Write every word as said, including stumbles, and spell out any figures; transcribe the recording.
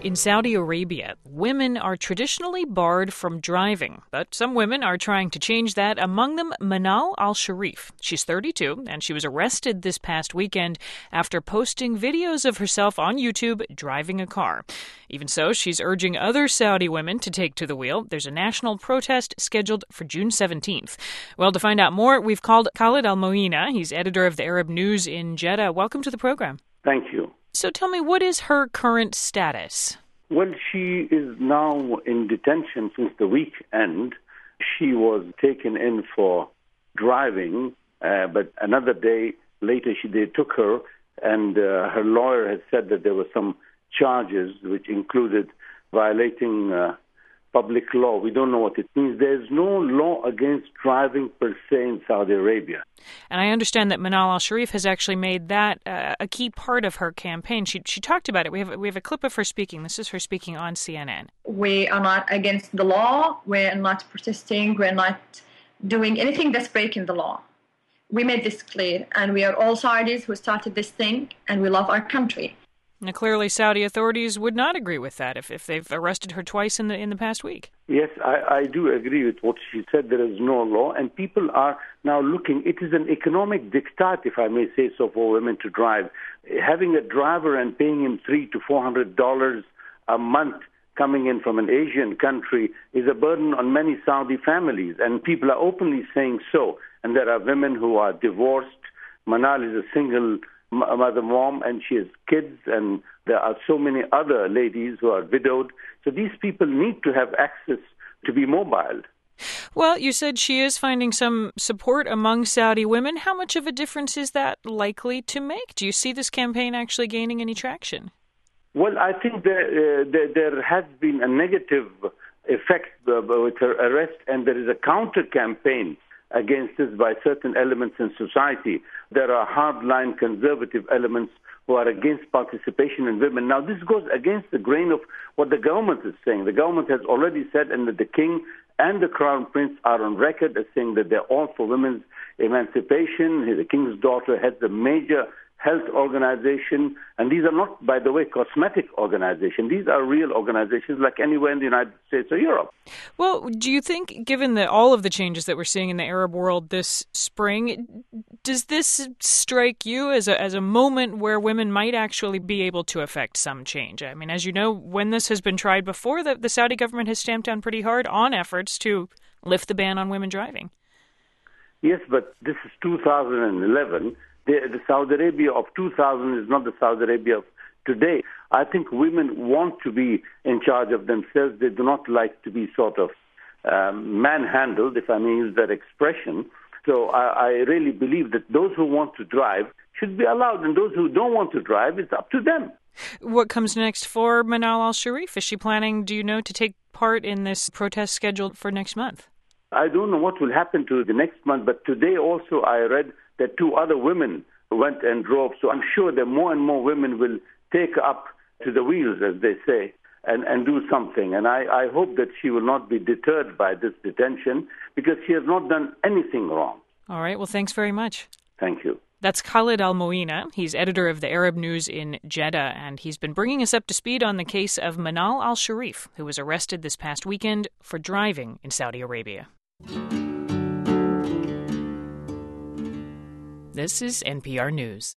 In Saudi Arabia, women are traditionally barred from driving, but some women are trying to change that, among them Manal Al-Sharif. She's thirty-two, and she was arrested this past weekend after posting videos of herself on YouTube driving a car. Even so, she's urging other Saudi women to take to the wheel. There's a national protest scheduled for June seventeenth. Well, to find out more, we've called Khalid Al-Moina. He's editor of the Arab News in Jeddah. Welcome to the program. Thank you. So tell me, what is her current status? Well, she is now in detention since the weekend. She was taken in for driving, uh, but another day later she, they took her, and uh, her lawyer has said that there were some charges which included violating uh, public law. We don't know what it means. There's no law against driving per se in Saudi Arabia. And I understand that Manal Al-Sharif has actually made that uh, a key part of her campaign. She she talked about it. We have we have a clip of her speaking. This is her speaking on C N N. We are not against the law. We're not protesting. We're not doing anything that's breaking the law. We made this clear, and we are all Saudis who started this thing, and we love our country. Now, clearly, Saudi authorities would not agree with that if, if they've arrested her twice in the in the past week. Yes, I, I do agree with what she said. There is no law, and people are now looking. It is an economic diktat, if I may say so, for women to drive. Having a driver and paying him three to four hundred dollars a month coming in from an Asian country is a burden on many Saudi families, and people are openly saying so. And there are women who are divorced. Manal is a single mother mom, and she has kids, and there are so many other ladies who are widowed. So these people need to have access to be mobile. Well, you said she is finding some support among Saudi women. How much of a difference is that likely to make? Do you see this campaign actually gaining any traction? Well, I think there, uh, there, there has been a negative effect uh, with her arrest, and there is a counter-campaign against this by certain elements in society. There are hardline conservative elements who are against participation in women. Now, this goes against the grain of what the government is saying. The government has already said, and that the king and the crown prince are on record as saying that they're all for women's emancipation. The king's daughter heads a major health organization, and these are not, by the way, cosmetic organizations. These are real organizations like anywhere in the United States or Europe. Well, do you think, given the, all of the changes that we're seeing in the Arab world this spring, does this strike you as a, as a moment where women might actually be able to affect some change? I mean, as you know, when this has been tried before, the, the Saudi government has stamped down pretty hard on efforts to lift the ban on women driving. Yes, but this is two thousand eleven. The, the Saudi Arabia of two thousand is not the Saudi Arabia of today. I think women want to be in charge of themselves. They do not like to be sort of um, manhandled, if I may use that expression. So I, I really believe that those who want to drive should be allowed, and those who don't want to drive, it's up to them. What comes next for Manal Al-Sharif? Is she planning, do you know, to take part in this protest scheduled for next month? I don't know what will happen to the next month, but today also I read that two other women went and drove. So I'm sure that more and more women will take up to the wheels, as they say, and, and do something. And I, I hope that she will not be deterred by this detention, because she has not done anything wrong. All right. Well, thanks very much. Thank you. That's Khalid Al-Moina. He's editor of the Arab News in Jeddah, and he's been bringing us up to speed on the case of Manal Al-Sharif, who was arrested this past weekend for driving in Saudi Arabia. This is N P R News.